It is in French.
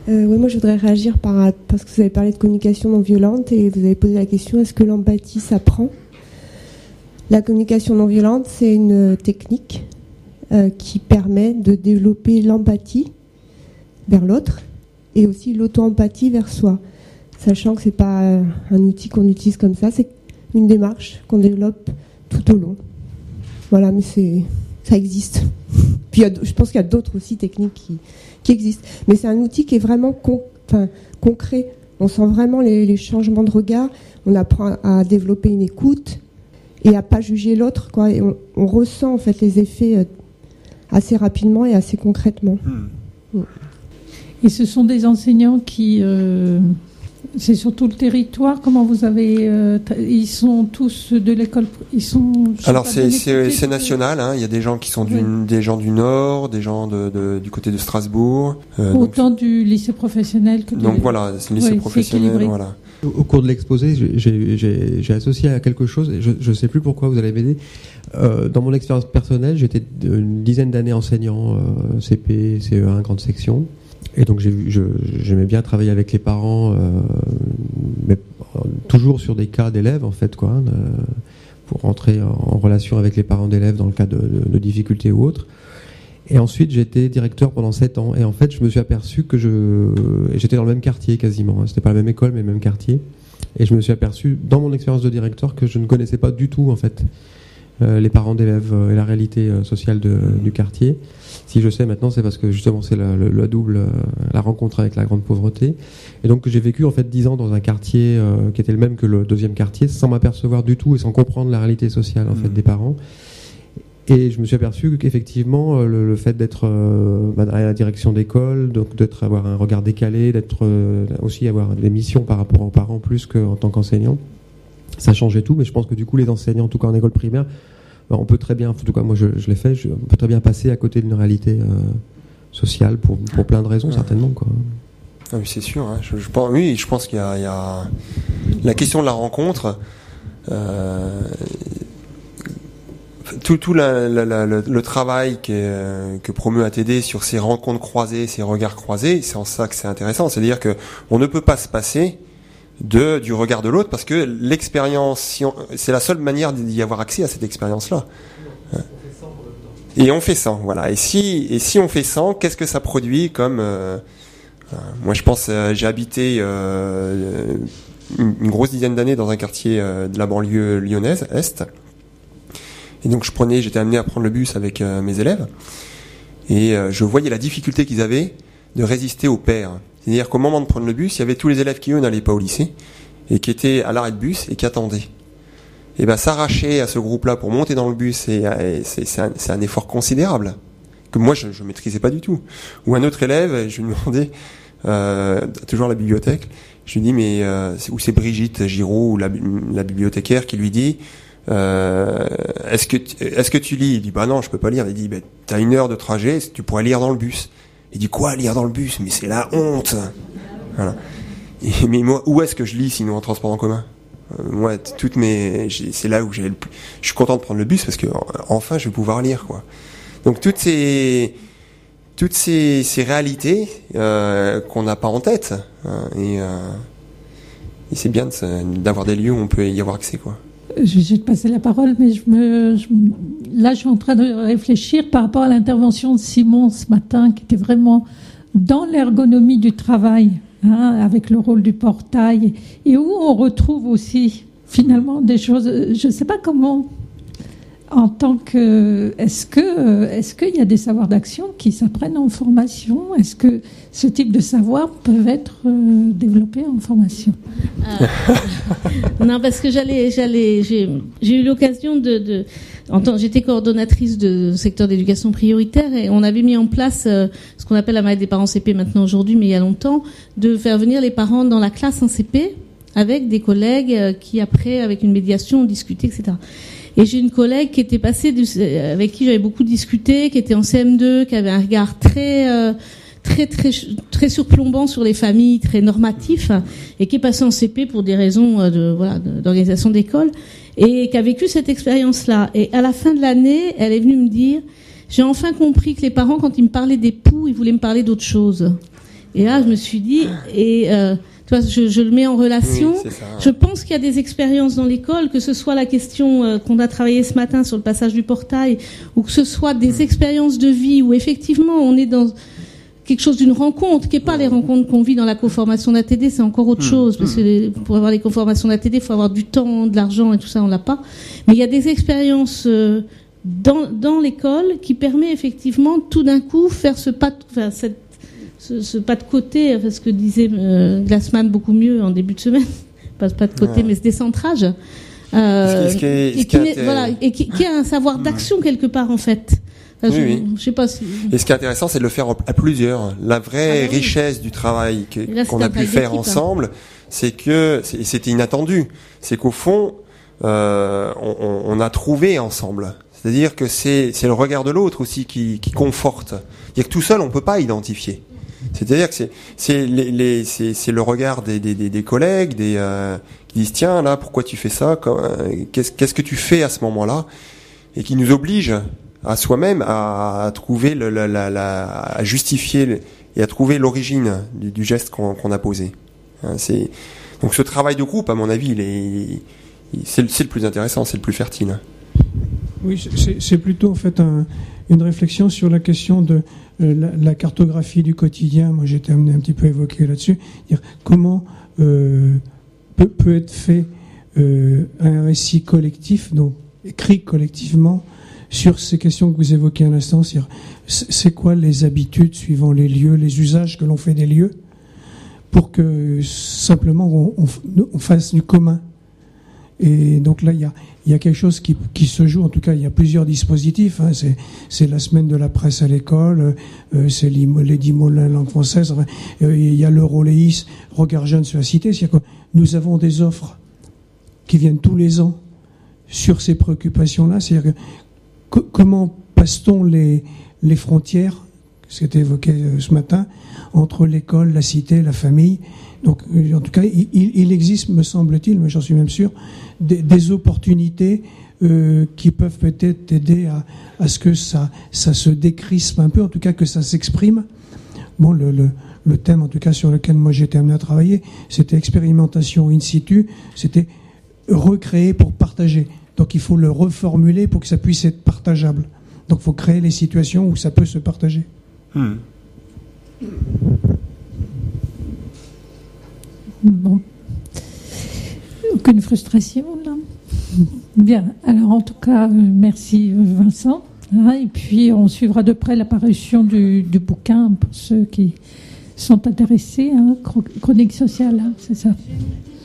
Oui, moi je voudrais réagir parce que vous avez parlé de communication non violente et vous avez posé la question, est-ce que l'empathie s'apprend ? La communication non violente, c'est une technique qui permet de développer l'empathie vers l'autre et aussi l'auto-empathie vers soi. Sachant que ce n'est pas un outil qu'on utilise comme ça, c'est une démarche qu'on développe tout au long. Voilà, mais ça existe. Puis je pense qu'il y a d'autres aussi techniques qui existent. Mais c'est un outil qui est vraiment concret. On sent vraiment les changements de regard. On apprend à développer une écoute et à pas juger l'autre, quoi. Et on ressent en fait les effets assez rapidement et assez concrètement. Et ce sont des enseignants qui... c'est sur tout le territoire. Comment vous avez... ils sont tous de l'école... Alors c'est national. Hein. Il y a des gens qui sont des gens du Nord, des gens du côté de Strasbourg. Autant du lycée professionnel que donc voilà, c'est le lycée professionnel. Voilà. Au cours de l'exposé, j'ai associé à quelque chose, et je ne sais plus pourquoi, vous allez m'aider. Dans mon expérience personnelle, j'étais une dizaine d'années enseignant CP, CE1, grande section. Et donc j'aimais bien travailler avec les parents, mais toujours sur des cas d'élèves en fait, quoi, pour rentrer en relation avec les parents d'élèves dans le cas de difficultés ou autres. Et ensuite j'étais directeur pendant 7 ans. Et en fait je me suis aperçu que j'étais dans le même quartier quasiment. C'était pas la même école mais le même quartier. Et je me suis aperçu dans mon expérience de directeur que je ne connaissais pas du tout en fait les parents d'élèves et la réalité sociale du quartier. Si je sais maintenant, c'est parce que justement c'est la double, la rencontre avec la grande pauvreté. Et donc j'ai vécu en fait 10 ans dans un quartier qui était le même que le deuxième quartier, sans m'apercevoir du tout et sans comprendre la réalité sociale en fait des parents. Et je me suis aperçu qu'effectivement le fait d'être à la direction d'école, donc avoir un regard décalé, d'être aussi avoir des missions par rapport aux parents plus qu'en tant qu'enseignant, ça changeait tout. Mais je pense que du coup les enseignants, en tout cas en école primaire, on peut très bien, en tout cas moi je l'ai fait, on peut très bien passer à côté d'une réalité sociale pour plein de raisons certainement, quoi. Ah oui, c'est sûr. Hein. Je pense qu'il y a la question de la rencontre. Tout le travail que promeut ATD sur ces rencontres croisées, ces regards croisés, c'est en ça que c'est intéressant. C'est-à-dire que on ne peut pas se passer du regard de l'autre parce que l'expérience, c'est la seule manière d'y avoir accès à cette expérience-là. Et on fait sans, voilà. Et si on fait sans, qu'est-ce que ça produit comme moi je pense, j'ai habité une grosse dizaine d'années dans un quartier de la banlieue lyonnaise est. Et donc j'étais amené à prendre le bus avec mes élèves et je voyais la difficulté qu'ils avaient de résister aux pairs. C'est-à-dire qu'au moment de prendre le bus, il y avait tous les élèves qui eux n'allaient pas au lycée et qui étaient à l'arrêt de bus et qui attendaient. Et s'arracher à ce groupe-là pour monter dans le bus, c'est un effort considérable que moi je maîtrisais pas du tout. Ou un autre élève, je lui demandais toujours à la bibliothèque, je lui dis mais où c'est Brigitte Giraud ou la bibliothécaire qui lui dit est-ce que tu lis? Il dit bah non, je peux pas lire. Il dit t'as 1 heure de trajet, tu pourrais lire dans le bus. Il dit quoi, lire dans le bus? Mais c'est la honte. Voilà. Mais moi, où est-ce que je lis sinon en transport en commun? Moi, c'est là où je suis content de prendre le bus parce que enfin je vais pouvoir lire, quoi. Donc toutes ces réalités qu'on n'a pas en tête, et c'est bien d'avoir des lieux où on peut y avoir accès, quoi. Je vais te passer la parole, mais là, je suis en train de réfléchir par rapport à l'intervention de Simon ce matin, qui était vraiment dans l'ergonomie du travail, avec le rôle du portail, et où on retrouve aussi, finalement, des choses... Je ne sais pas comment, en tant que... Est-ce qu'il y a des savoirs d'action qui s'apprennent en formation? Est-ce que ce type de savoir peuvent être développés en formation? Non, parce que j'ai eu l'occasion j'étais coordonnatrice de secteur d'éducation prioritaire et on avait mis en place ce qu'on appelle la maille des parents CP maintenant aujourd'hui, mais il y a longtemps, de faire venir les parents dans la classe en CP avec des collègues qui après, avec une médiation, ont discuté, etc. Et j'ai une collègue qui était passée, avec qui j'avais beaucoup discuté, qui était en CM2, qui avait un regard très surplombant sur les familles, très normatif, et qui est passée en CP pour des raisons d'organisation d'école, et qui a vécu cette expérience-là. Et à la fin de l'année, elle est venue me dire, j'ai enfin compris que les parents, quand ils me parlaient des poux, ils voulaient me parler d'autre chose. Et là, je me suis dit, tu vois, je le mets en relation. Oui, je pense qu'il y a des expériences dans l'école, que ce soit la question qu'on a travaillé ce matin sur le passage du portail, ou que ce soit des expériences de vie où effectivement on est dans quelque chose d'une rencontre, qui n'est pas les rencontres qu'on vit dans la coformation d'ATD, c'est encore autre chose, parce que pour avoir les coformations d'ATD, il faut avoir du temps, de l'argent et tout ça, on l'a pas. Mais il y a des expériences dans l'école qui permet effectivement tout d'un coup faire ce pas de côté, ce que disait Glassman beaucoup mieux en début de semaine, pas de côté, mais ce décentrage, qui a un savoir d'action quelque part en fait. Oui. Je sais pas si... Et ce qui est intéressant, c'est de le faire à plusieurs. La vraie richesse du travail qu'on a pu faire ensemble, c'est que c'était inattendu. C'est qu'au fond, on a trouvé ensemble. C'est-à-dire que c'est le regard de l'autre aussi qui conforte. Il y a que tout seul, on peut pas identifier. C'est-à-dire que c'est le regard des collègues, qui disent tiens là, pourquoi tu fais ça, qu'est-ce que tu fais à ce moment-là, et qui nous oblige à soi-même à trouver à justifier et à trouver l'origine du geste qu'on a posé. Donc ce travail de groupe, à mon avis, c'est le plus intéressant, c'est le plus fertile. Oui, c'est plutôt en fait une réflexion sur la question de la cartographie du quotidien. Moi, j'étais amené un petit peu à évoquer là-dessus. Dire comment peut être fait un récit collectif, donc écrit collectivement, sur ces questions que vous évoquez à l'instant, c'est quoi les habitudes suivant les lieux, les usages que l'on fait des lieux, pour que simplement on fasse du commun. Et donc là, il y a quelque chose qui se joue. En tout cas, il y a plusieurs dispositifs. Hein. C'est la semaine de la presse à l'école, c'est les 10 mots de la langue française. Il y a l'Euroléis, Regard Jeune sur la cité. C'est-à-dire que nous avons des offres qui viennent tous les ans sur ces préoccupations-là. C'est-à-dire que comment passe-t-on les frontières, c'était évoqué ce matin, entre l'école, la cité, la famille. Donc, en tout cas, il existe, me semble-t-il, mais j'en suis même sûr, des opportunités qui peuvent peut-être aider à ce que ça se décrispe un peu, en tout cas que ça s'exprime. Bon, le thème, en tout cas, sur lequel moi j'étais amené à travailler, c'était expérimentation in situ, c'était recréer pour partager. Donc il faut le reformuler pour que ça puisse être partageable. Donc il faut créer les situations où ça peut se partager. Bon. Aucune frustration, là. Bien. Alors, en tout cas, merci Vincent. Et puis, on suivra de près l'apparition du bouquin pour ceux qui sont intéressés. Chronique sociale, c'est ça.